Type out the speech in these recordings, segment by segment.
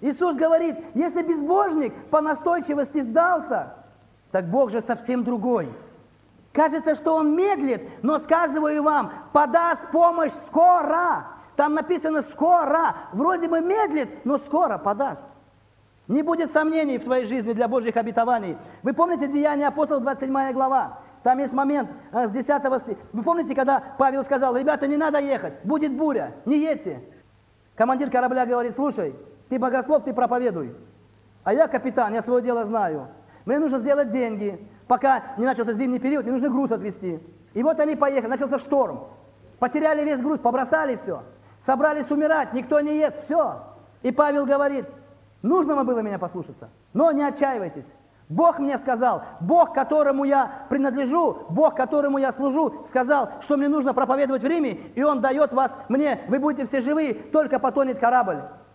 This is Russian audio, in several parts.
Иисус говорит, если безбожник по настойчивости сдался, так Бог же совсем другой. Кажется, что Он медлит, но сказываю вам, подаст помощь скоро. Там написано скоро. Вроде бы медлит, но скоро подаст. Не будет сомнений в твоей жизни для Божьих обетований. Вы помните Деяния апостолов, 27 глава? Там есть момент с 10 стиха. Вы помните, когда Павел сказал, ребята, не надо ехать, будет буря, не едьте. Командир корабля говорит, слушай, ты богослов, ты проповедуй. А я капитан, я свое дело знаю. Мне нужно сделать деньги. Пока не начался зимний период, мне нужно груз отвезти. И вот они поехали, начался шторм. Потеряли весь груз, побросали все. Собрались умирать, никто не ест, все. И Павел говорит, нужно вам было меня послушаться, но не отчаивайтесь. Бог мне сказал, Бог, которому я принадлежу, Бог, которому я служу, сказал, что мне нужно проповедовать в Риме, и Он дает вас мне, вы будете все живы, только потонет корабль.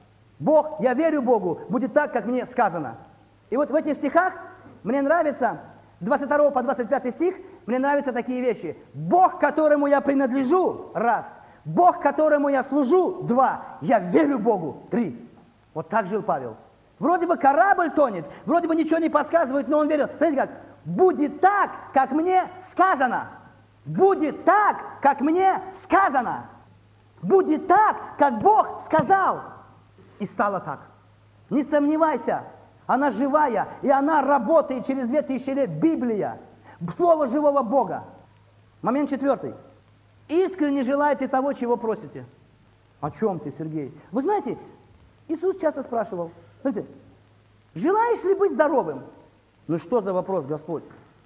Бог, я верю Богу, будет так, как мне сказано. И вот в этих стихах мне нравится, 22 по 25 стих, мне нравятся такие вещи. Бог, которому я принадлежу, раз. Бог, которому я служу, два. Я верю Богу, три. Вот так жил Павел. Вроде бы корабль тонет, вроде бы ничего не подсказывает, но он верил. Смотрите как, будет так, как мне сказано. Будет так, как мне сказано. Будет так, как Бог сказал. И стало так. Не сомневайся, она живая, и она работает через 2000 лет. Библия, Слово живого Бога. Момент 4. Искренне желаете того, чего просите. О чем ты, Сергей? Вы знаете, Иисус часто спрашивал, смотрите, желаешь ли быть здоровым? Ну что за вопрос, Господь?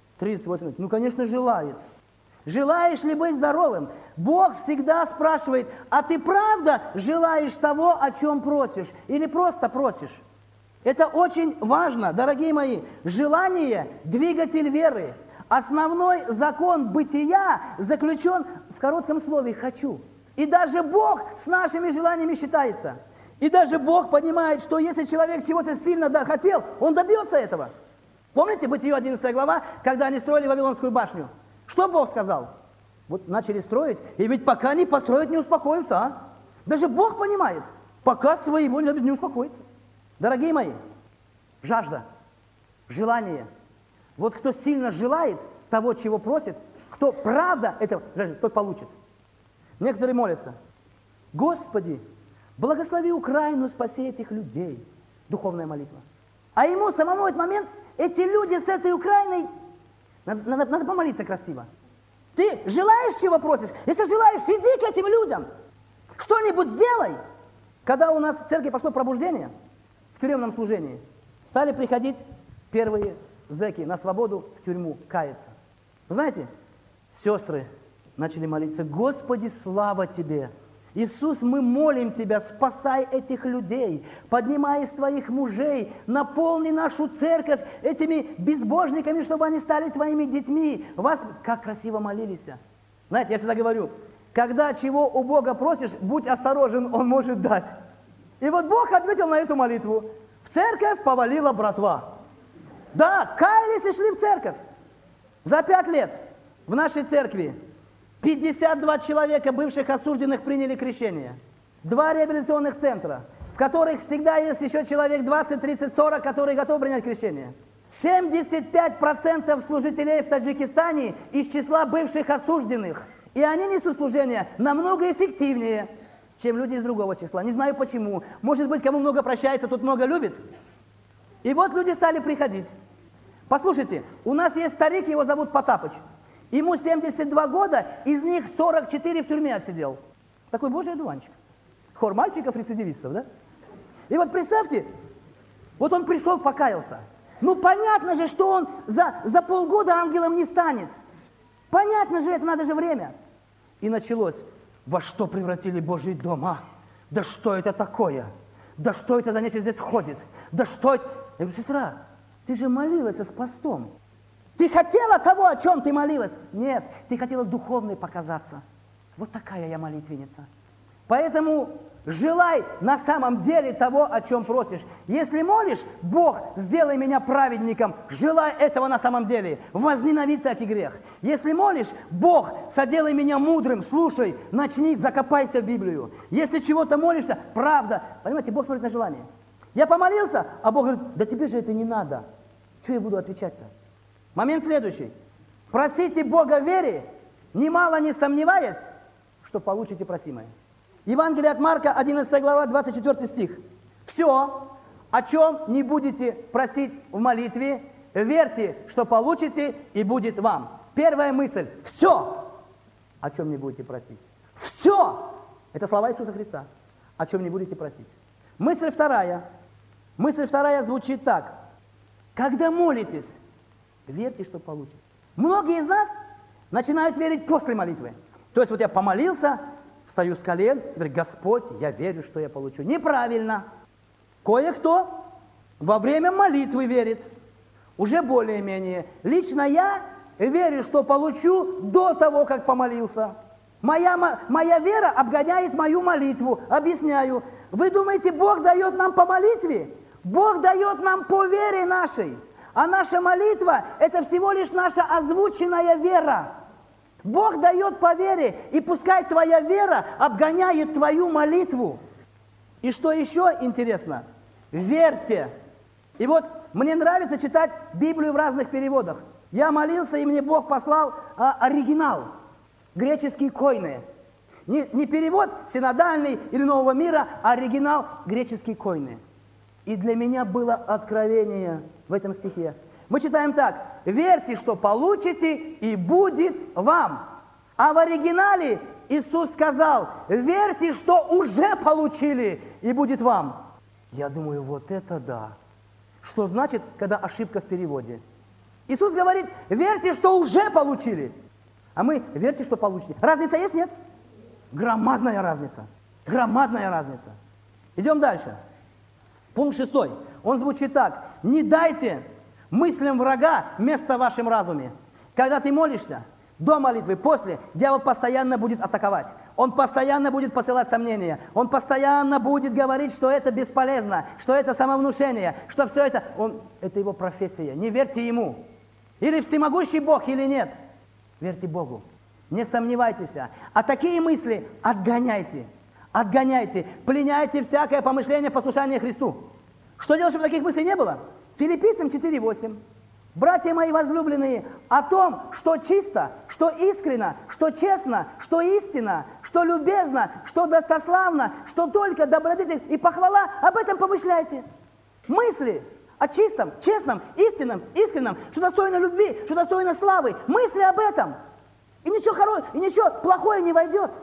38 минут. Ну, конечно, желает. Желаешь ли быть здоровым? Бог всегда спрашивает, а ты правда желаешь того, о чем просишь? Или просто просишь? Это очень важно, дорогие мои. Желание – двигатель веры. Основной закон бытия заключен в коротком слове «хочу». И даже Бог с нашими желаниями считается. И даже Бог понимает, что если человек чего-то сильно хотел, он добьется этого. Помните Бытие 11 глава, когда они строили Вавилонскую башню? Что Бог сказал? Вот начали строить, и ведь пока не построят, не успокоятся, а? Даже Бог понимает, пока своего не успокоится. Дорогие мои, жажда, желание. Вот кто сильно желает того, чего просит, кто правда этого жаждет, тот получит. Некоторые молятся, Господи, благослови Украину, спаси этих людей. Духовная молитва. А ему самому в этот момент, эти люди с этой Украиной, надо помолиться красиво. Ты желаешь, чего просишь? Если желаешь, иди к этим людям. Что-нибудь сделай. Когда у нас в церкви пошло пробуждение, в тюремном служении, стали приходить первые зэки на свободу в тюрьму каяться. Вы знаете, сестры начали молиться, Господи, слава Тебе! Иисус, мы молим Тебя, спасай этих людей, поднимай из Твоих мужей, наполни нашу церковь этими безбожниками, чтобы они стали Твоими детьми. Вас как красиво молились. Знаете, я всегда говорю, когда чего у Бога просишь, будь осторожен, Он может дать. И вот Бог ответил на эту молитву. В церковь повалила братва. Да, каялись и шли в церковь. За 5 лет в нашей церкви 52 человека, бывших осужденных, приняли крещение. 2 реабилитационных центра, в которых всегда есть еще человек 20, 30, 40, которые готовы принять крещение. 75% служителей в Таджикистане из числа бывших осужденных. И они несут служение намного эффективнее, чем люди из другого числа. Не знаю почему. Может быть, кому много прощается, тот много любит. И вот люди стали приходить. Послушайте, у нас есть старик, его зовут Потапыч. Ему 72 года, из них 44 в тюрьме отсидел. Такой божий одуванчик. Хор мальчиков-рецидивистов, да? И вот представьте, вот он пришел, покаялся. Ну понятно же, что он за полгода ангелом не станет. Понятно же, это надо же время. И началось. Во что превратили Божий дом, а? Да что это такое? Да что это за нечто здесь ходит? Да что это? Я говорю, сестра, ты же молилась с постом. Ты хотела того, о чем ты молилась? Нет, ты хотела духовной показаться. Вот такая я молитвенница. Поэтому желай на самом деле того, о чем просишь. Если молишь, Бог, сделай меня праведником, желай этого на самом деле. Возненавидь всякий грех. Если молишь, Бог, соделай меня мудрым, слушай, начни, закопайся в Библию. Если чего-то молишься, правда. Понимаете, Бог смотрит на желание. Я помолился, а Бог говорит, да тебе же это не надо. Что я буду отвечать-то? Момент следующий. Просите Бога в вере, немало не сомневаясь, что получите просимое. Евангелие от Марка, 11 глава, 24 стих. Все, о чем не будете просить в молитве, верьте, что получите, и будет вам. Первая мысль. Все, о чем не будете просить. Все. Это слова Иисуса Христа. О чем не будете просить. Мысль вторая. Мысль вторая звучит так. Когда молитесь, верьте, что получите. Многие из нас начинают верить после молитвы. То есть вот я помолился, встаю с колен, теперь Господь, я верю, что я получу. Неправильно. Кое-кто во время молитвы верит. Уже более-менее. Лично я верю, что получу до того, как помолился. Моя вера обгоняет мою молитву. Объясняю. Вы думаете, Бог дает нам по молитве? Бог дает нам по вере нашей. А наша молитва – это всего лишь наша озвученная вера. Бог дает по вере, и пускай твоя вера обгоняет твою молитву. И что еще интересно? Верьте. И вот мне нравится читать Библию в разных переводах. Я молился, и мне Бог послал оригинал, греческий койне. Не перевод синодальный или Нового мира, а оригинал греческий койне. И для меня было откровение в этом стихе. Мы читаем так. Верьте, что получите, и будет вам. А в оригинале Иисус сказал, верьте, что уже получили, и будет вам. Я думаю, вот это да. Что значит, когда ошибка в переводе? Иисус говорит, верьте, что уже получили. А мы, верьте, что получите. Разница есть, нет? Громадная разница. Громадная разница. Идем дальше. Пункт 6. Он звучит так. Не дайте мыслям врага место в вашем разуме. Когда ты молишься, до молитвы, после, дьявол постоянно будет атаковать. Он постоянно будет посылать сомнения. Он постоянно будет говорить, что это бесполезно, что это самовнушение, что все это... Это его профессия. Не верьте ему. Или всемогущий Бог, или нет. Верьте Богу. Не сомневайтесь. А такие мысли отгоняйте. Отгоняйте, пленяйте всякое помышление послушания Христу. Что делать, чтобы таких мыслей не было? Филиппийцам 4:8. Братья мои возлюбленные, о том, что чисто, что искренно, что честно, что истинно, что любезно, что достославно, что только добродетель и похвала, об этом помышляйте. Мысли о чистом, честном, истинном, искреннем, что достойно любви, что достойно славы. Мысли об этом. И ничего плохое не войдет.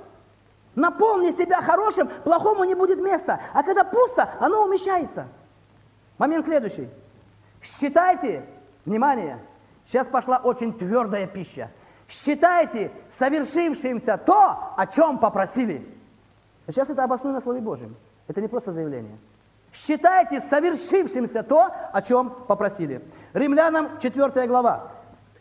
Наполни себя хорошим, плохому не будет места. А когда пусто, оно умещается. Момент следующий. Считайте, внимание, сейчас пошла очень твердая пища. Считайте совершившимся то, о чем попросили. Сейчас это обосную на Слове Божьем. Это не просто заявление. Считайте совершившимся то, о чем попросили. Римлянам 4 глава.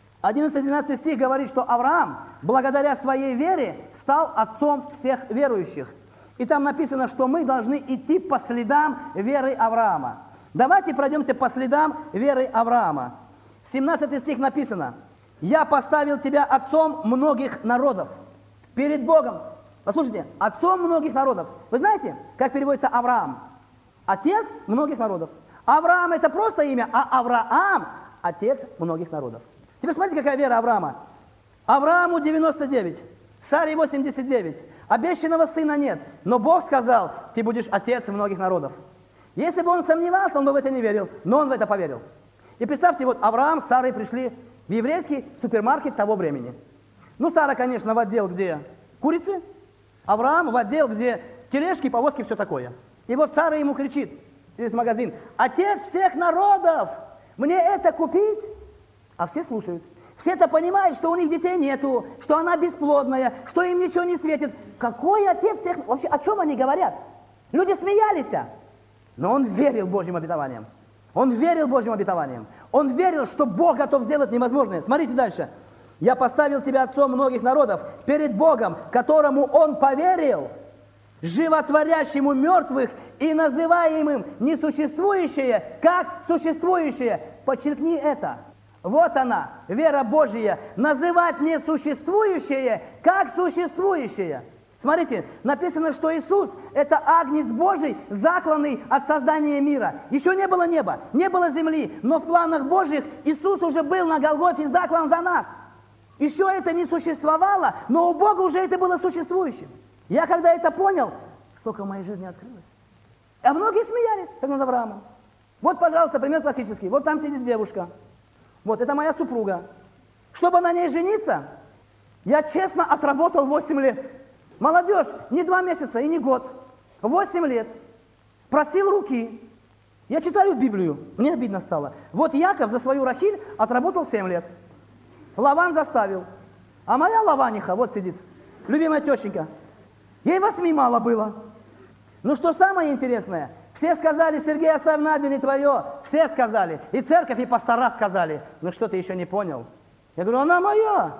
11-12 стих говорит, что Авраам, благодаря своей вере, стал отцом всех верующих. И там написано, что мы должны идти по следам веры Авраама. Давайте пройдемся по следам веры Авраама. 17 стих написано. «Я поставил тебя отцом многих народов». Перед Богом. Послушайте, отцом многих народов. Вы знаете, как переводится Авраам? Отец многих народов. Авраам это просто имя, а Авраам – отец многих народов. Теперь смотрите, какая вера Авраама. Аврааму 99, Саре 89. Обещанного сына нет, но Бог сказал, ты будешь отец многих народов. Если бы он сомневался, он бы в это не верил, но он в это поверил. И представьте, вот Авраам с Сарой пришли в еврейский супермаркет того времени. Ну, Сара, конечно, в отдел, где курицы, Авраам в отдел, где тележки, повозки, все такое. И вот Сара ему кричит через магазин, отец всех народов, мне это купить? А все слушают. Все-то понимают, что у них детей нету, что она бесплодная, что им ничего не светит. Какой отец всех... Вообще, о чем они говорят? Люди смеялись. Но он верил Божьим обетованиям. Он верил Божьим обетованиям. Он верил, что Бог готов сделать невозможное. Смотрите дальше. «Я поставил тебя отцом многих народов перед Богом, которому он поверил, животворящему мертвых и называемым несуществующее, как существующее». Подчеркни это. Вот она, вера Божья, называть несуществующее, как существующее. Смотрите, написано, что Иисус – это Агнец Божий, закланный от создания мира. Еще не было неба, не было земли, но в планах Божьих Иисус уже был на Голгофе заклан за нас. Еще это не существовало, но у Бога уже это было существующим. Я когда это понял, столько в моей жизни открылось. А многие смеялись, как над Авраамом. Вот, пожалуйста, пример классический. Вот там сидит девушка. Вот, это моя супруга. Чтобы на ней жениться, я честно отработал 8 лет. Молодежь, не 2 месяца и не год. 8 лет. Просил руки. Я читаю Библию, мне обидно стало. Вот Яков за свою Рахиль отработал 7 лет. Лаван заставил. А моя Лаваниха, вот сидит, любимая тещенька. Ей 8 мало было. Ну что самое интересное, все сказали: Сергей, оставь Надю, не твое. Все сказали. И церковь, и пастора сказали. Ну что ты еще не понял? Я говорю, она моя.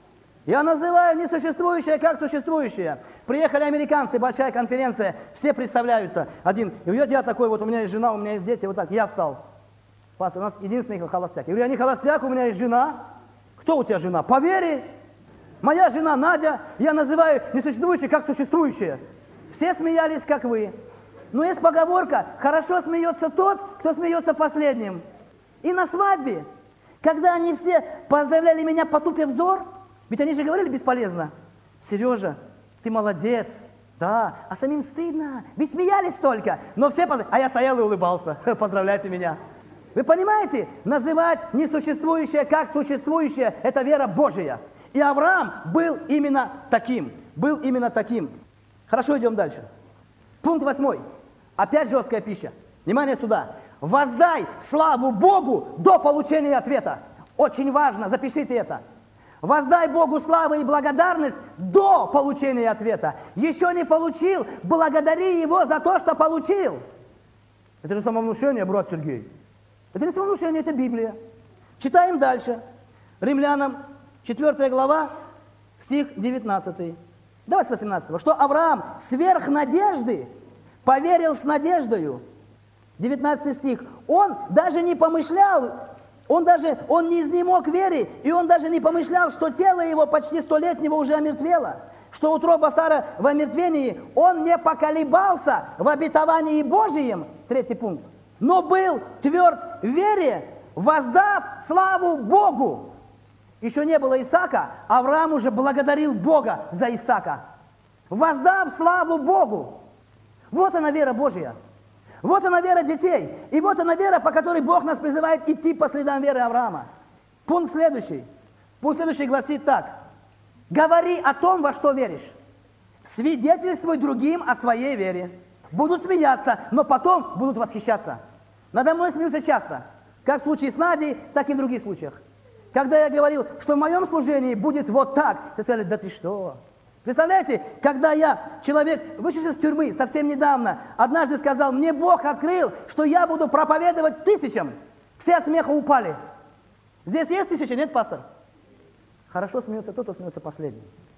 Я называю несуществующее как существующее. Приехали американцы, большая конференция, все представляются. Один, и я такой, вот у меня есть жена, у меня есть дети, вот так, я встал. Пастор, у нас единственный холостяк. Я говорю, я не холостяк, у меня есть жена. Кто у тебя жена? По вере. Моя жена Надя, я называю несуществующее как существующее. Все смеялись, как вы. Но есть поговорка, хорошо смеется тот, кто смеется последним. И на свадьбе, когда они все поздравляли меня, потупив взор, ведь они же говорили бесполезно. Сережа, ты молодец. Да, а самим стыдно. Ведь смеялись только. Но все а я стоял и улыбался. Поздравляйте меня. Вы понимаете? Называть несуществующее как существующее – это вера Божия. И Авраам был именно таким. Был именно таким. Хорошо, идем дальше. Пункт 8. Опять жесткая пища. Внимание сюда. Воздай славу Богу до получения ответа. Очень важно, запишите это. Воздай Богу славу и благодарность до получения ответа. Еще не получил, благодари Его за то, что получил. Это же самовнушение, брат Сергей. Это не самовнушение, это Библия. Читаем дальше. Римлянам 4 глава, стих 19. Давайте с 18. Что Авраам сверх надежды поверил с надеждою. 19 стих. Он даже не помышлял, он не изнемог вере, и он даже не помышлял, что тело его почти 100-летнего уже омертвело, что утроба Сара в омертвении, он не поколебался в обетовании Божием, 3 пункт, но был тверд в вере, воздав славу Богу. Еще не было Исаака, Авраам уже благодарил Бога за Исаака, воздав славу Богу. Вот она вера Божья. Вот она вера детей. И вот она вера, по которой Бог нас призывает идти по следам веры Авраама. Пункт следующий. Пункт следующий гласит так. Говори о том, во что веришь. Свидетельствуй другим о своей вере. Будут смеяться, но потом будут восхищаться. Надо мной смеются часто. Как в случае с Надей, так и в других случаях. Когда я говорил, что в моем служении будет вот так, все сказали, да ты что? Представляете, когда человек, вышедший из тюрьмы совсем недавно, однажды сказал, мне Бог открыл, что я буду проповедовать тысячам. Все от смеха упали. Здесь есть 1000, нет, пастор? Хорошо смеется тот, кто смеется последний.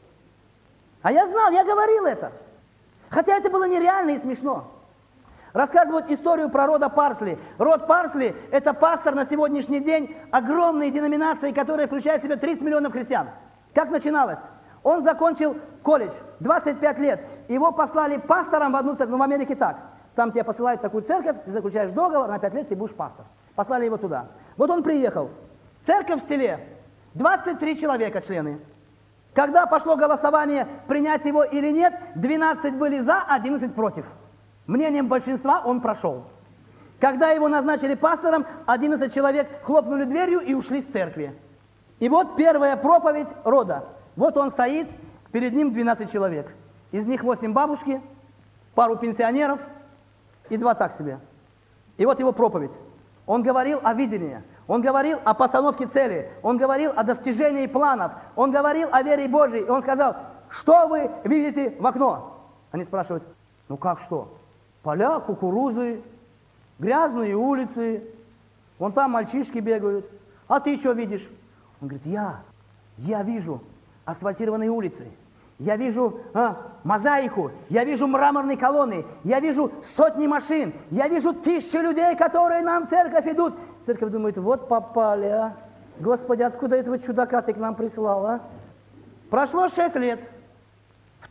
А я знал, я говорил это. Хотя это было нереально и смешно. Рассказывают историю про рода Парсли. Род Парсли – это пастор на сегодняшний день огромной деноминации, которая включает в себя 30 миллионов христиан. Как начиналось? Он закончил колледж, 25 лет. Его послали пастором в одну церковь, в Америке так. Там тебя посылают в такую церковь, ты заключаешь договор, на 5 лет ты будешь пастор. Послали его туда. Вот он приехал. Церковь в селе, 23 человека члены. Когда пошло голосование, принять его или нет, 12 были за, 11 против. Мнением большинства он прошел. Когда его назначили пастором, 11 человек хлопнули дверью и ушли с церкви. И вот первая проповедь рода. Вот он стоит, перед ним 12 человек. Из них 8 бабушки, пару пенсионеров и 2 так себе. И вот его проповедь. Он говорил о видении, он говорил о постановке цели, он говорил о достижении планов, он говорил о вере Божьей. И он сказал, что вы видите в окно? Они спрашивают, ну как что? Поля, кукурузы, грязные улицы, вон там мальчишки бегают. А ты что видишь? Он говорит, я вижу асфальтированные улицы, я вижу мозаику, я вижу мраморные колонны, я вижу сотни машин, я вижу тысячи людей, которые нам в церковь идут. Церковь думает, вот попали, а. Господи, откуда этого чудака ты к нам прислал, а? Прошло 6 лет. В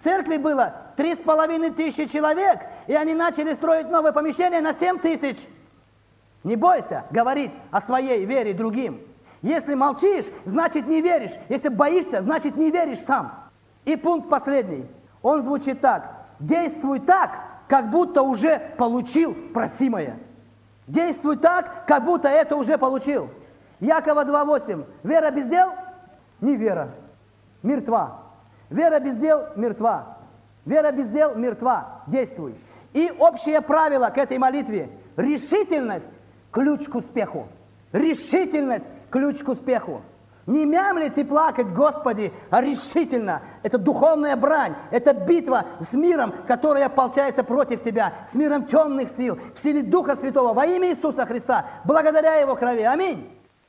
церкви было 3500 человек, и они начали строить новое помещение на 7000. Не бойся говорить о своей вере другим. Если молчишь, значит не веришь. Если боишься, значит не веришь сам. И пункт последний. Он звучит так. Действуй так, как будто уже получил просимое. Действуй так, как будто это уже получил. Якова 2:8. Вера без дел – не вера. Мертва. Вера без дел – мертва. Вера без дел – мертва. Действуй. И общее правило к этой молитве. Решительность – ключ к успеху. Решительность – ключ к успеху. Не мямлить и плакать, Господи, а решительно. Это духовная брань, это битва с миром, которая ополчается против тебя, с миром темных сил, в силе Духа Святого, во имя Иисуса Христа, благодаря Его крови. Аминь.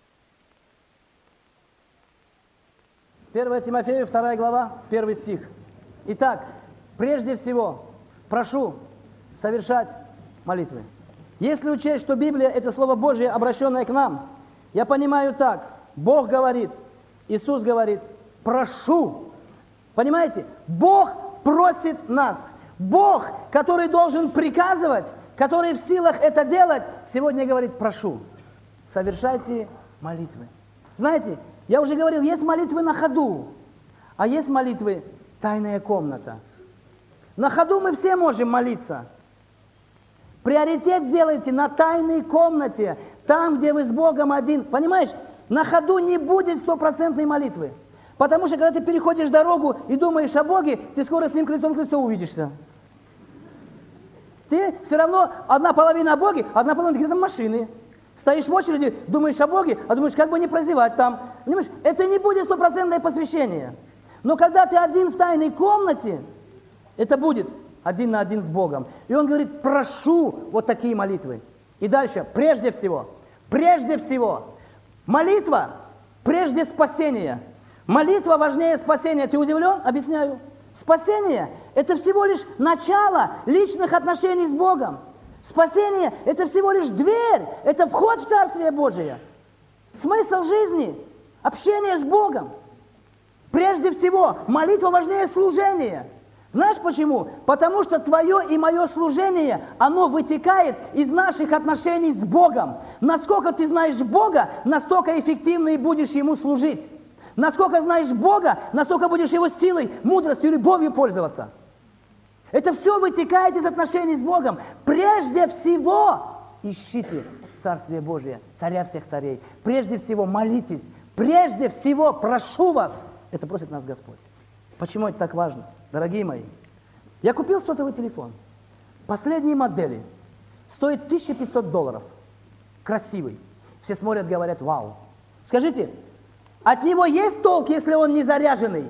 1 Тимофею, 2 глава, 1 стих. Итак, прежде всего, прошу совершать молитвы. Если учесть, что Библия – это Слово Божие, обращенное к нам, я понимаю так. Бог говорит, Иисус говорит, прошу. Понимаете? Бог просит нас. Бог, который должен приказывать, который в силах это делать, сегодня говорит, прошу, совершайте молитвы. Знаете, я уже говорил, есть молитвы на ходу, а есть молитвы тайная комната. На ходу мы все можем молиться. Приоритет сделайте на тайной комнате, там, где вы с Богом один. Понимаешь? На ходу не будет стопроцентной молитвы. Потому что, когда ты переходишь дорогу и думаешь о Боге, ты скоро с Ним лицом к лицу увидишься. Ты все равно одна половина о Боге, одна половина где-то машины. Стоишь в очереди, думаешь о Боге, а думаешь, как бы не прозевать там. Понимаешь? Это не будет стопроцентное посвящение. Но когда ты один в тайной комнате, это будет один на один с Богом. И Он говорит, прошу вот такие молитвы. И дальше, прежде всего, молитва прежде спасения. Молитва важнее спасения. Ты удивлен? Объясняю. Спасение – это всего лишь начало личных отношений с Богом. Спасение – это всего лишь дверь, это вход в Царствие Божие. Смысл жизни – общение с Богом. Прежде всего, молитва важнее служения. Знаешь почему? Потому что твое и мое служение, оно вытекает из наших отношений с Богом. Насколько ты знаешь Бога, настолько эффективно и будешь Ему служить. Насколько знаешь Бога, настолько будешь Его силой, мудростью, любовью пользоваться. Это все вытекает из отношений с Богом. Прежде всего ищите Царствие Божие, Царя всех царей. Прежде всего молитесь. Прежде всего прошу вас. Это просит нас Господь. Почему это так важно? Дорогие мои, я купил сотовый телефон. Последней модели. Стоит $1500. Красивый. Все смотрят, говорят, вау. Скажите, от него есть толк, если он не заряженный?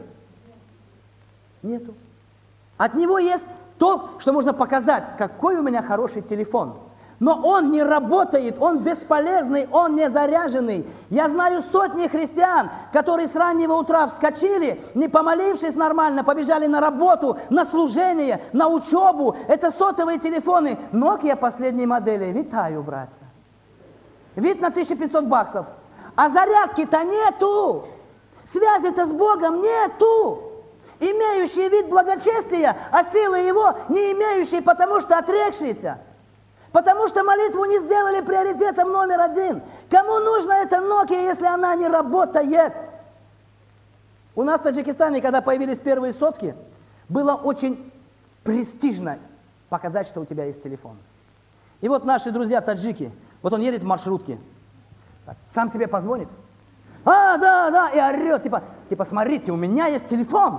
Нету. От него есть толк, что можно показать, какой у меня хороший телефон. Но он не работает, он бесполезный, он не заряженный. Я знаю сотни христиан, которые с раннего утра вскочили, не помолившись нормально, побежали на работу, на служение, на учебу. Это сотовые телефоны. Nokia последней модели. Витаю, братья. Вид на $1500. А зарядки-то нету. Связи-то с Богом нету. Имеющий вид благочестия, а силы его не имеющий, потому что отрекшийся. Потому что молитву не сделали приоритетом номер один. Кому нужна эта Nokia, если она не работает? У нас в Таджикистане, когда появились первые сотки, было очень престижно показать, что у тебя есть телефон. И вот наши друзья таджики, вот он едет в маршрутке, сам себе позвонит. Да, и орет, типа, смотрите, у меня есть телефон.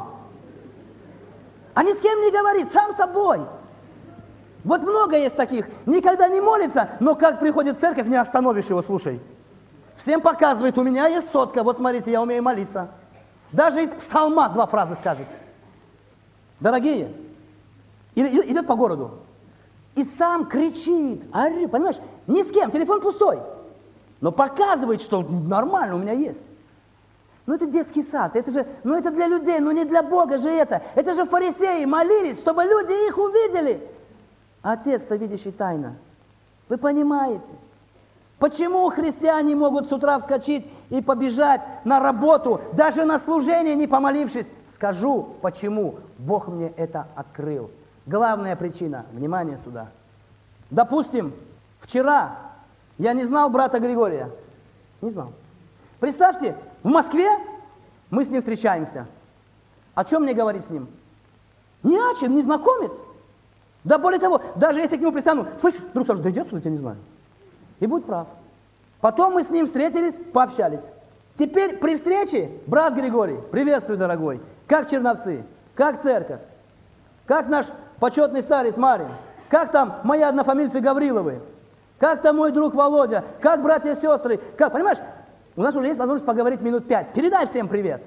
А ни с кем не говорит, сам собой. Вот много есть таких, никогда не молится, но как приходит в церковь, не остановишь его, слушай. Всем показывает, у меня есть сотка, вот смотрите, я умею молиться. Даже из псалма 2 фразы скажет. Дорогие, идет по городу, и сам кричит, орет, понимаешь, ни с кем, телефон пустой, но показывает, что нормально, у меня есть. Ну это детский сад, это же, это для людей, но не для Бога же это. Это же фарисеи молились, чтобы люди их увидели. Отец-то, видящий тайно. Вы понимаете? Почему христиане могут с утра вскочить и побежать на работу, даже на служение не помолившись? Скажу, почему. Бог мне это открыл. Главная причина. Внимание сюда. Допустим, вчера я не знал брата Григория. Не знал. Представьте, в Москве мы с ним встречаемся. О чем мне говорить с ним? Ни о чем, незнакомец. Да более того, даже если к нему пристану, слышь, друг Саша, да идет сюда, я не знаю. И будет прав. Потом мы с ним встретились, пообщались. Теперь при встрече, брат Григорий, приветствую, дорогой. Как Черновцы, как церковь, как наш почетный старец Марин, как там мои однофамильцы Гавриловы, как там мой друг Володя, как братья и сестры, как, понимаешь, у нас уже есть возможность поговорить минут 5. Передай всем привет.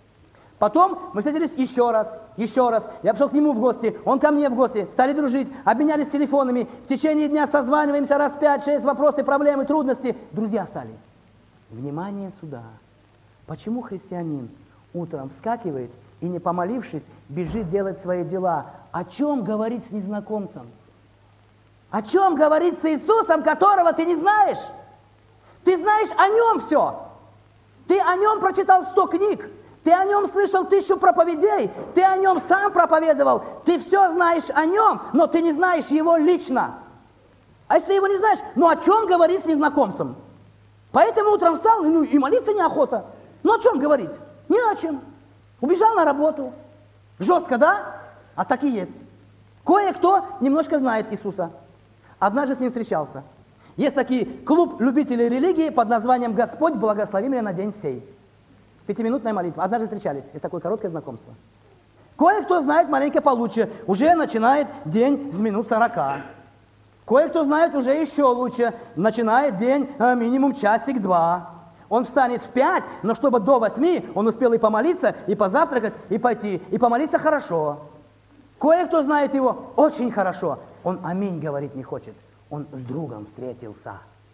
Потом мы встретились еще раз. Я пришел к нему в гости, он ко мне в гости, стали дружить, обменялись телефонами. В течение дня созваниваемся раз 5-6, вопросы, проблемы, трудности. Друзья стали. Внимание сюда. Почему христианин утром вскакивает и, не помолившись, бежит делать свои дела? О чем говорить с незнакомцем? О чем говорить с Иисусом, которого ты не знаешь? Ты знаешь о нем все. Ты о нем прочитал 100 книг. Ты о нем слышал 1000 проповедей, ты о нем сам проповедовал, ты все знаешь о нем, но ты не знаешь его лично. А если ты его не знаешь, ну о чем говорить с незнакомцем? Поэтому утром встал, ну и молиться неохота. Ну о чем говорить? Ни о чем. Убежал на работу. Жестко, да? А так и есть. Кое-кто немножко знает Иисуса. Однажды с ним встречался. Есть такой клуб любителей религии под названием «Господь, благослови меня на день сей». 5-минутная молитва. Однажды встречались. Есть такое короткое знакомство. Кое-кто знает маленько получше. Уже начинает день с минут 40. Кое-кто знает уже еще лучше. Начинает день минимум часик-два. Он встанет в 5, но чтобы до 8 он успел и помолиться, и позавтракать, и пойти. И помолиться хорошо. Кое-кто знает его очень хорошо. Он аминь говорить не хочет. Он с другом встретился.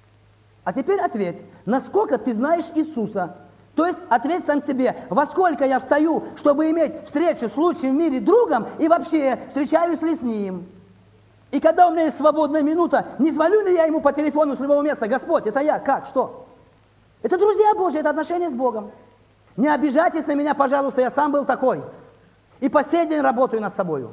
А теперь ответь, насколько ты знаешь Иисуса? То есть ответь сам себе, во сколько я встаю, чтобы иметь встречу с лучшим в мире другом, и вообще встречаюсь ли с ним? И когда у меня есть свободная минута, не звоню ли я ему по телефону с любого места: Господь, это я, как, что? Это друзья Божьи, это отношения с Богом. Не обижайтесь на меня, пожалуйста, я сам был такой. И по сей день работаю над собой.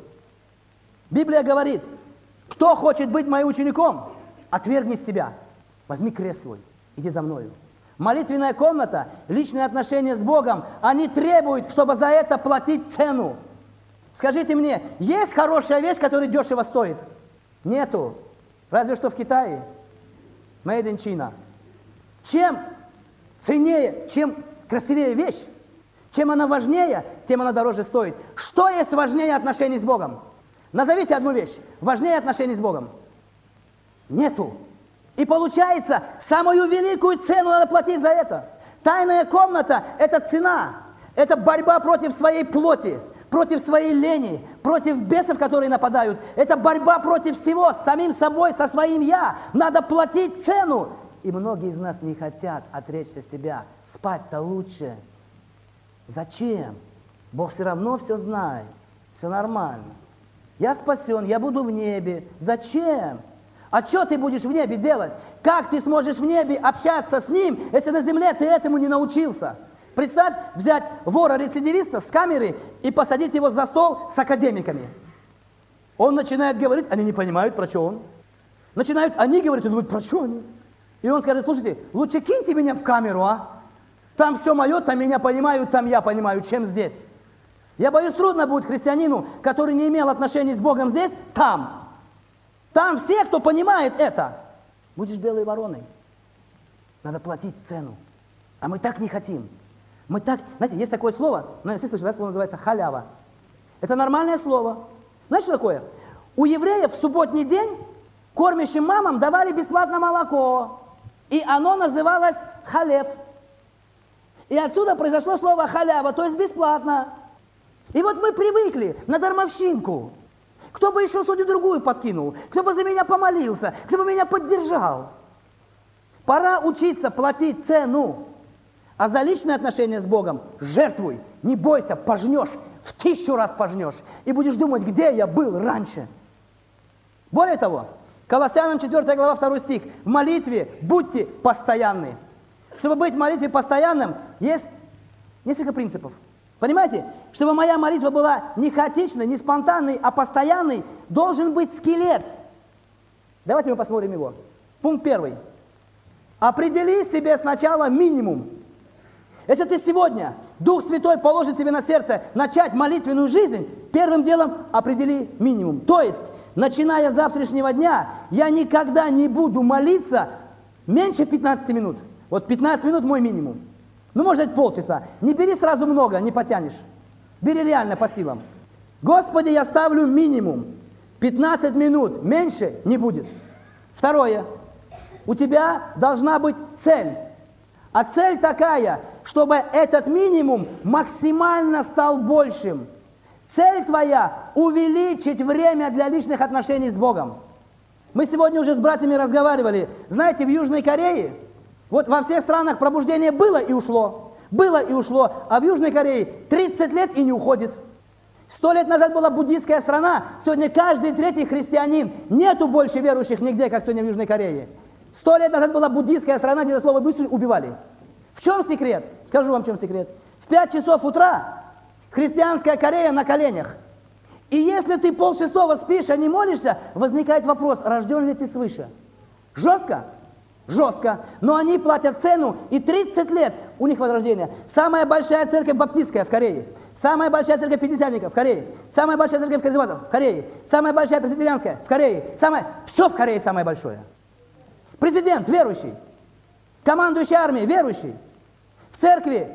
Библия говорит, кто хочет быть моим учеником, отвергни себя, возьми крест свой, иди за мною. Молитвенная комната, личные отношения с Богом, они требуют, чтобы за это платить цену. Скажите мне, есть хорошая вещь, которая дешево стоит? Нету. Разве что в Китае. Made in China. Чем ценнее, чем красивее вещь, чем она важнее, тем она дороже стоит. Что есть важнее отношений с Богом? Назовите одну вещь. Важнее отношений с Богом? Нету. И получается, самую великую цену надо платить за это. Тайная комната – это цена. Это борьба против своей плоти, против своей лени, против бесов, которые нападают. Это борьба против всего, с самим собой, со своим «я». Надо платить цену. И многие из нас не хотят отречься себя. Спать-то лучше. Зачем? Бог все равно все знает. Все нормально. Я спасен, я буду в небе. Зачем? А что ты будешь в небе делать? Как ты сможешь в небе общаться с ним, если на земле ты этому не научился? Представь, взять вора-рецидивиста с камеры и посадить его за стол с академиками. Он начинает говорить, они не понимают, про что он. Начинают они говорить, он думает, про что они? И он скажет, слушайте, лучше киньте меня в камеру, а? Там все мое, там меня понимают, там я понимаю, чем здесь. Я боюсь, трудно будет христианину, который не имел отношений с Богом здесь, там. Там все, кто понимает это. Будешь белой вороной. Надо платить цену. А мы так не хотим. Мы так... Знаете, есть такое слово, наверное, все слышали, да, слово называется халява. Это нормальное слово. Знаете, что такое? У евреев в субботний день кормящим мамам давали бесплатно молоко. И оно называлось халев. И отсюда произошло слово халява, то есть бесплатно. И вот мы привыкли на дармовщинку. Кто бы еще судью другую подкинул, кто бы за меня помолился, кто бы меня поддержал. Пора учиться платить цену. А за личные отношения с Богом жертвуй, не бойся, пожнешь, в 1000 раз пожнешь. И будешь думать, где я был раньше. Более того, Колоссянам 4 глава 2 стих. В молитве будьте постоянны. Чтобы быть в молитве постоянным, есть несколько принципов. Понимаете? Чтобы моя молитва была не хаотичной, не спонтанной, а постоянной, должен быть скелет. Давайте мы посмотрим его. Пункт 1. Определи себе сначала минимум. Если ты сегодня, Дух Святой положит тебе на сердце начать молитвенную жизнь, первым делом определи минимум. То есть, начиная с завтрашнего дня, я никогда не буду молиться меньше 15 минут. Вот 15 минут мой минимум. Ну, может быть, полчаса. Не бери сразу много, не потянешь. Бери реально по силам. Господи, я ставлю минимум. 15 минут, меньше не будет. Второе. У тебя должна быть цель. А цель такая, чтобы этот минимум максимально стал большим. Цель твоя – увеличить время для личных отношений с Богом. Мы сегодня уже с братьями разговаривали. Знаете, в Южной Корее, вот во всех странах пробуждение было и ушло. Было и ушло. А в Южной Корее 30 лет и не уходит. 100 лет назад была буддийская страна. Сегодня каждый третий христианин. Нету больше верующих нигде, как сегодня в Южной Корее. 100 лет назад была буддийская страна, где за слово «мысль» убивали. В чем секрет? Скажу вам, в чем секрет. В 5 часов утра христианская Корея на коленях. И если ты 5:30 спишь, а не молишься, возникает вопрос, рожден ли ты свыше. Жестко? Жестко. Но они платят цену, и 30 лет у них возрождение. Самая большая церковь баптистская в Корее. Самая большая церковь пятидесятников в Корее. Самая большая церковь харизматов в Корее. Самая большая пресвитерианская в Корее. Все в Корее самое большое. Президент верующий. Командующий армией верующий. В церкви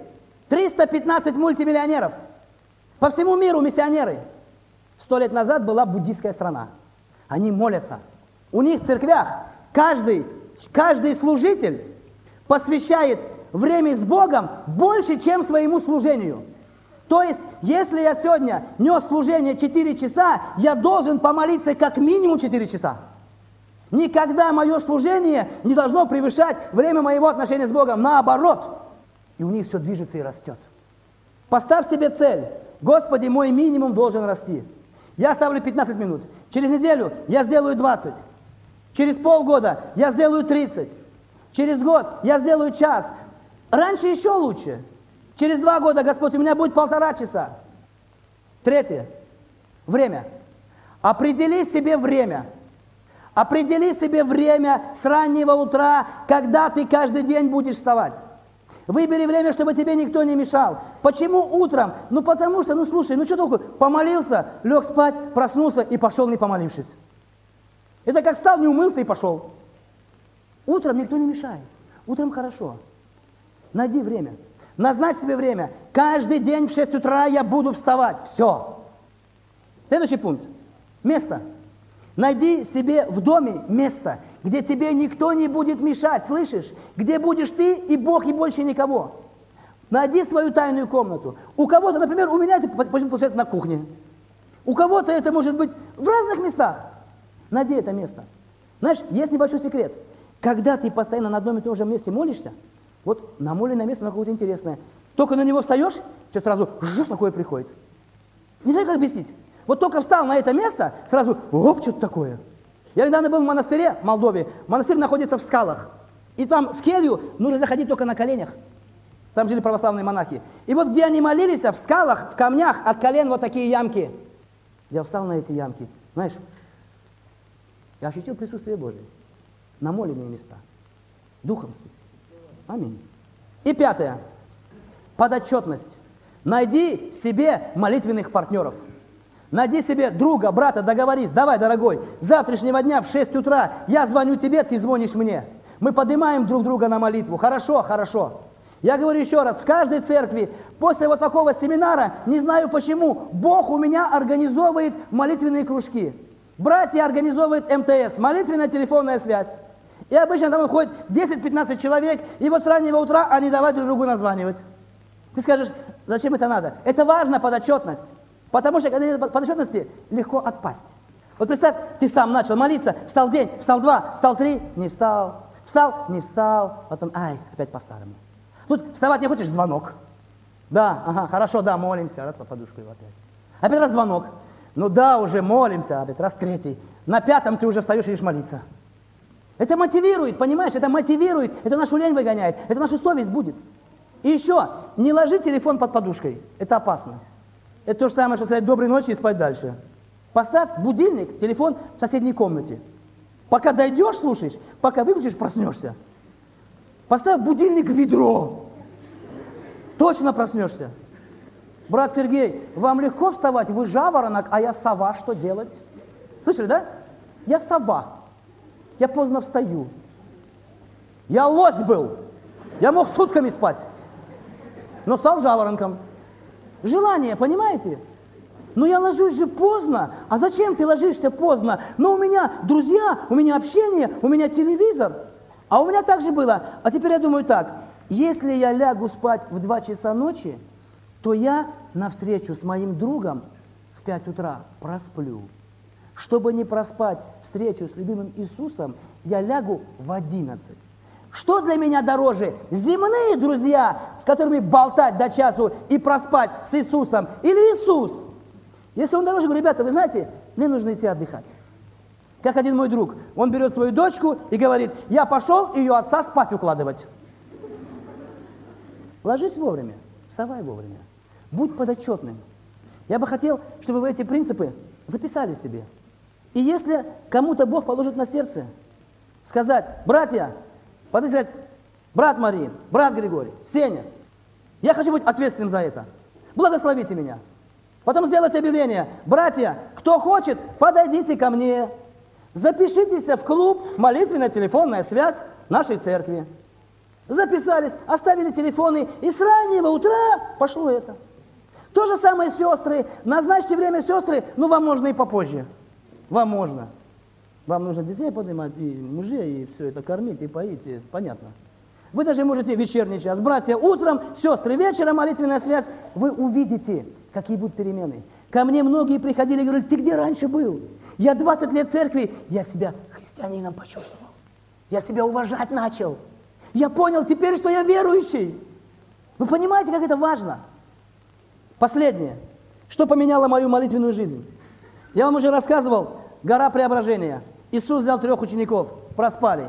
315 мультимиллионеров. По всему миру миссионеры. 100 лет назад была буддийская страна. Они молятся. У них в церквях каждый служитель посвящает время с Богом больше, чем своему служению. То есть, если я сегодня нес служение 4 часа, я должен помолиться как минимум 4 часа. Никогда мое служение не должно превышать время моего отношения с Богом. Наоборот. И у них все движется и растет. Поставь себе цель. Господи, мой минимум должен расти. Я ставлю 15 минут. Через неделю я сделаю 20. Через полгода я сделаю 30. Через год я сделаю час. Раньше еще лучше. Через 2 года, Господь, у меня будет 1,5 часа. Третье. Время. Определи себе время. Определи себе время с раннего утра, когда ты каждый день будешь вставать. Выбери время, чтобы тебе никто не мешал. Почему утром? Ну потому что, слушай, что такое? Помолился, лег спать, проснулся и пошел, не помолившись. Это как встал, не умылся и пошел. Утром никто не мешает. Утром хорошо. Найди время. Назначь себе время. Каждый день в 6 утра я буду вставать. Все. Следующий пункт. Место. Найди себе в доме место, где тебе никто не будет мешать, слышишь? Где будешь ты и Бог, и больше никого. Найди свою тайную комнату. У кого-то, например, у меня это получается на кухне. У кого-то это может быть в разных местах. Найди это место. Знаешь, есть небольшой секрет. Когда ты постоянно на одном и том же месте молишься, вот намоленное место, оно какое-то интересное. Только на него встаешь, что сразу жжж такое приходит. Не знаю, как объяснить. Вот только встал на это место, сразу, оп, что-то такое. Я недавно был в монастыре в Молдове. Монастырь находится в скалах. И там в келью нужно заходить только на коленях. Там жили православные монахи. И вот где они молились, в скалах, в камнях, от колен вот такие ямки. Я встал на эти ямки. Знаешь, я ощутил присутствие Божие. Намоленные места. Духом Святым. Аминь. И 5. Подотчетность. Найди себе молитвенных партнеров. Найди себе друга, брата, договорись. Давай, дорогой, с завтрашнего дня в 6 утра я звоню тебе, ты звонишь мне. Мы поднимаем друг друга на молитву. Хорошо, хорошо. Я говорю еще раз, в каждой церкви после вот такого семинара, не знаю почему, Бог у меня организовывает молитвенные кружки. Братья организовывают МТС, молитвенная телефонная связь. И обычно там ходит 10-15 человек, и вот с раннего утра они давай друг другу названивать. Ты скажешь, зачем это надо? Это важно, подотчетность. Потому что когда нет подотчетности, легко отпасть. Вот представь, ты сам начал молиться, встал день, встал 2, встал 3, не встал, встал, не встал, потом, опять по-старому. Тут вставать не хочешь, звонок. Да, ага, хорошо, да, молимся, раз по подушку его опять. Опять раз звонок. Ну да, уже молимся, говорит, раз третий. На пятом ты уже встаешь и идешь молиться. Это мотивирует, понимаешь? Это мотивирует, это нашу лень выгоняет, это нашу совесть будет. И еще, не ложи телефон под подушкой, это опасно. Это то же самое, что сказать доброй ночи и спать дальше. Поставь будильник, телефон в соседней комнате. Пока дойдешь, слушаешь, пока выключишь, проснешься. Поставь будильник в ведро. Точно проснешься. Брат Сергей, вам легко вставать? Вы жаворонок, а я сова, что делать? Слышали, да? Я сова. Я поздно встаю. Я лось был. Я мог сутками спать. Но стал жаворонком. Желание, понимаете? Но я ложусь же поздно. А зачем ты ложишься поздно? Но у меня друзья, у меня общение, у меня телевизор. А у меня так же было. А теперь я думаю так. Если я лягу спать в 2 часа ночи, то я на встречу с моим другом в 5 утра просплю. Чтобы не проспать встречу с любимым Иисусом, я лягу в 11. Что для меня дороже? Земные друзья, с которыми болтать до часу и проспать с Иисусом? Или Иисус? Если он дороже, говорю, ребята, вы знаете, мне нужно идти отдыхать. Как один мой друг, он берет свою дочку и говорит, я пошел ее отца спать укладывать. Ложись вовремя, вставай вовремя, будь подотчетным. Я бы хотел, чтобы вы эти принципы записали себе. И если кому-то Бог положит на сердце, сказать, братья, подойти сказать, брат Марин, брат Григорий, Сеня, я хочу быть ответственным за это. Благословите меня. Потом сделать объявление, братья, кто хочет, подойдите ко мне. Запишитесь в клуб «Молитвенная телефонная связь» нашей церкви. Записались, оставили телефоны, и с раннего утра пошло это. То же самое сестры. Назначьте время сестры, но вам можно и попозже. Вам можно. Вам нужно детей поднимать, и мужей, и все это кормить, и поить, и понятно. Вы даже можете вечерний час. Братья утром, сестры вечером, молитвенная связь. Вы увидите, какие будут перемены. Ко мне многие приходили и говорили, ты где раньше был? Я 20 лет в церкви, я себя христианином почувствовал. Я себя уважать начал. Я понял теперь, что я верующий. Вы понимаете, как это важно? Последнее. Что поменяло мою молитвенную жизнь? Я вам уже рассказывал, гора преображения. Иисус взял 3 учеников, проспали.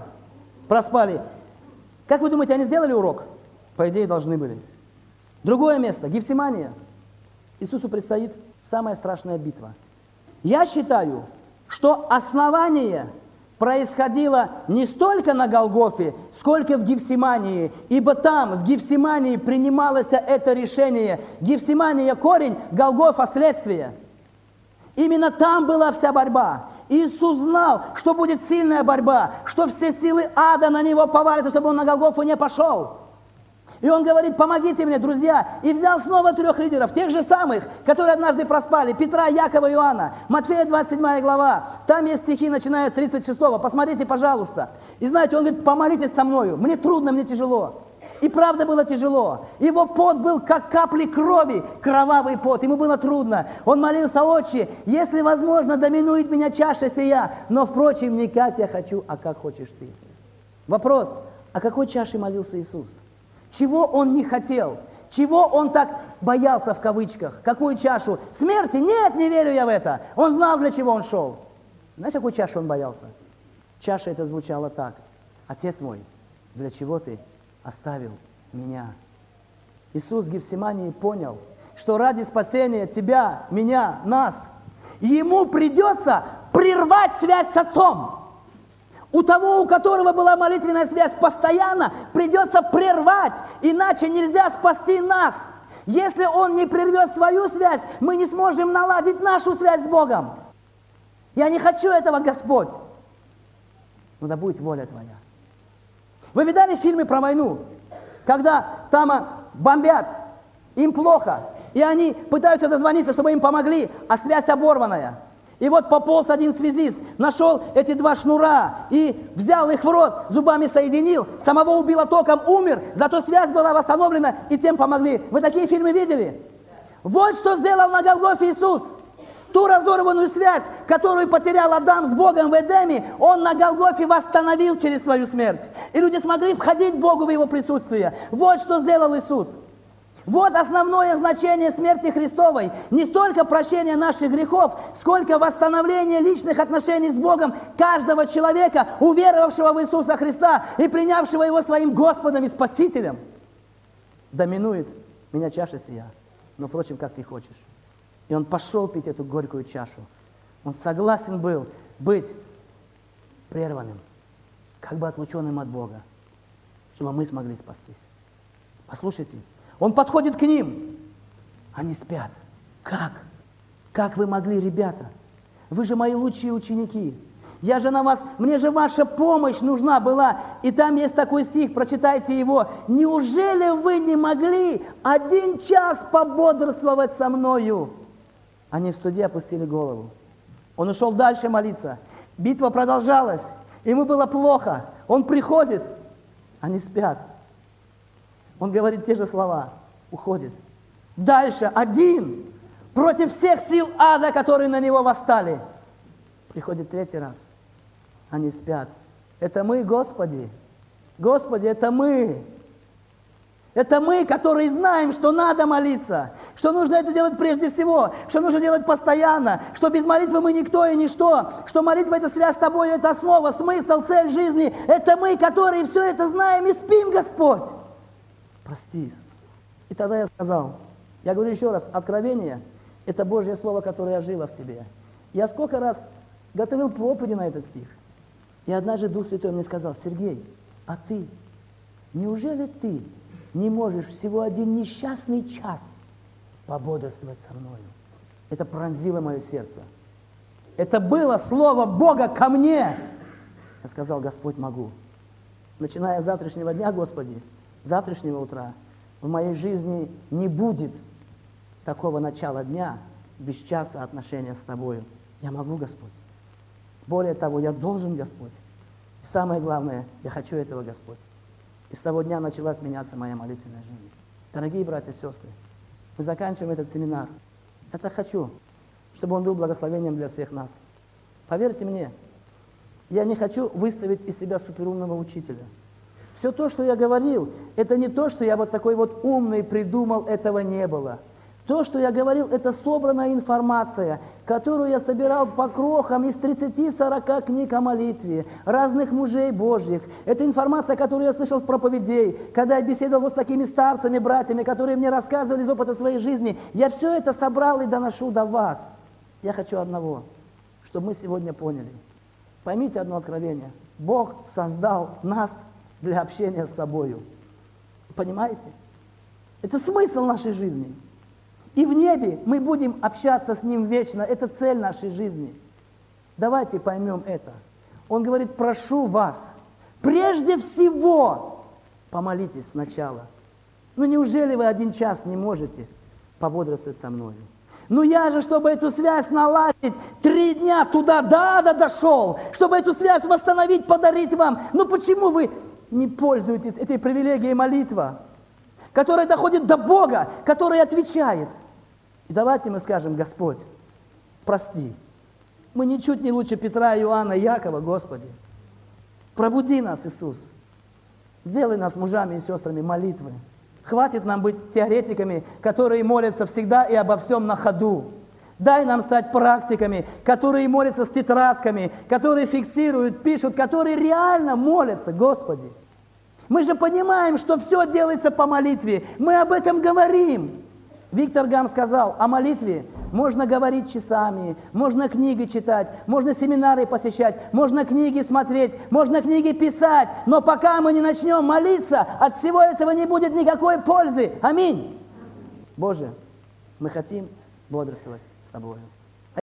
Как вы думаете, они сделали урок? По идее, должны были. Другое место, Гефсимания. Иисусу предстоит самая страшная битва. Я считаю, что основание происходило не столько на Голгофе, сколько в Гефсимании, ибо там, в Гефсимании, принималось это решение. Гефсимания – корень, Голгофа – следствие. Именно там была вся борьба. Иисус знал, что будет сильная борьба, что все силы ада на него повалятся, чтобы он на Голгофу не пошел. И он говорит, помогите мне, друзья. И взял снова 3 лидеров, тех же самых, которые однажды проспали. Петра, Якова, Иоанна. Матфея 27 глава. Там есть стихи, начиная с 36. Посмотрите, пожалуйста. И знаете, он говорит, помолитесь со мною. Мне трудно, мне тяжело. И правда было тяжело. Его пот был, как капли крови, кровавый пот. Ему было трудно. Он молился, Отче, если возможно, доминует меня чаша сия. Но, впрочем, не как я хочу, а как хочешь ты. Вопрос, о какой чаше молился Иисус? Чего он не хотел? Чего он так боялся в кавычках? Какую чашу? Смерти? Нет, не верю я в это. Он знал, для чего он шел. Знаешь, какую чашу он боялся? Чаша это звучала так. Отец мой, для чего ты оставил меня? Иисус в Гефсимании понял, что ради спасения тебя, меня, нас, ему придется прервать связь с Отцом. У того, у которого была молитвенная связь постоянно, придется прервать, иначе нельзя спасти нас. Если он не прервет свою связь, мы не сможем наладить нашу связь с Богом. Я не хочу этого, Господь. Но да будет воля Твоя. Вы видали фильмы про войну? Когда там бомбят, им плохо, и они пытаются дозвониться, чтобы им помогли, а связь оборванная. И вот пополз один связист, нашел эти 2 шнура и взял их в рот, зубами соединил, самого убило током, умер, зато связь была восстановлена, и тем помогли. Вы такие фильмы видели? Вот что сделал на Голгофе Иисус. Ту разорванную связь, которую потерял Адам с Богом в Эдеме, он на Голгофе восстановил через свою смерть. И люди смогли входить к Богу в его присутствие. Вот что сделал Иисус. Вот основное значение смерти Христовой. Не столько прощение наших грехов, сколько восстановление личных отношений с Богом каждого человека, уверовавшего в Иисуса Христа и принявшего Его своим Господом и Спасителем. Доминует меня чаша сия, но, впрочем, как ты хочешь. И он пошел пить эту горькую чашу. Он согласен был быть прерванным, как бы отлученным от Бога, чтобы мы смогли спастись. Послушайте, он подходит к ним, они спят. Как? Как вы могли, ребята? Вы же мои лучшие ученики. Я же на вас, мне же ваша помощь нужна была. И там есть такой стих, прочитайте его. Неужели вы не могли 1 час пободрствовать со мною? Они в стыде опустили голову. Он ушел дальше молиться. Битва продолжалась. Ему было плохо. Он приходит, они спят. Он говорит те же слова, уходит. Дальше один против всех сил ада, которые на него восстали. Приходит 3-й раз. Они спят. Это мы, Господи. Господи, это мы. Это мы, которые знаем, что надо молиться, что нужно это делать прежде всего, что нужно делать постоянно, что без молитвы мы никто и ничто, что молитва – это связь с Тобой, это основа, смысл, цель жизни. Это мы, которые все это знаем и спим, Господь. Прости, Иисус. И тогда я сказал, я говорю еще раз, откровение – это Божье Слово, которое жило в тебе. Я сколько раз готовил проповеди на этот стих. И однажды Дух Святой мне сказал, Сергей, а ты, неужели ты не можешь всего 1 несчастный час пободрствовать со мною? Это пронзило мое сердце. Это было слово Бога ко мне. Я сказал, Господь, могу. Начиная с завтрашнего дня, Господи, завтрашнего утра, в моей жизни не будет такого начала дня без часа отношения с Тобою. Я могу, Господь. Более того, я должен, Господь. И самое главное, я хочу этого, Господь. И с того дня началась меняться моя молитвенная жизнь. Дорогие братья и сестры, мы заканчиваем этот семинар. Я так хочу, чтобы он был благословением для всех нас. Поверьте мне, я не хочу выставить из себя суперумного учителя. Все то, что я говорил, это не то, что я вот такой вот умный придумал, этого не было. То, что я говорил, это собранная информация, которую я собирал по крохам из 30-40 книг о молитве, разных мужей Божьих. Это информация, которую я слышал в проповедей, когда я беседовал вот с такими старцами, братьями, которые мне рассказывали из опыта своей жизни. Я все это собрал и доношу до вас. Я хочу одного, чтобы мы сегодня поняли. Поймите одно откровение. Бог создал нас для общения с собою. Понимаете? Это смысл нашей жизни. И в небе мы будем общаться с Ним вечно. Это цель нашей жизни. Давайте поймем это. Он говорит, прошу вас, прежде всего помолитесь сначала. Ну неужели вы 1 час не можете пободрствовать со мной? Ну я же, чтобы эту связь наладить, 3 дня туда дошел, чтобы эту связь восстановить, подарить вам. Ну почему вы не пользуетесь этой привилегией молитва, которая доходит до Бога, который отвечает? И давайте мы скажем, Господь, прости, мы ничуть не лучше Петра, Иоанна, Якова, Господи. Пробуди нас, Иисус. Сделай нас мужами и сестрами молитвы. Хватит нам быть теоретиками, которые молятся всегда и обо всем на ходу. Дай нам стать практиками, которые молятся с тетрадками, которые фиксируют, пишут, которые реально молятся, Господи. Мы же понимаем, что все делается по молитве. Мы об этом говорим. Виктор Гам сказал, о молитве можно говорить часами, можно книги читать, можно семинары посещать, можно книги смотреть, можно книги писать, но пока мы не начнем молиться, от всего этого не будет никакой пользы. Аминь. Боже, мы хотим бодрствовать с Тобою.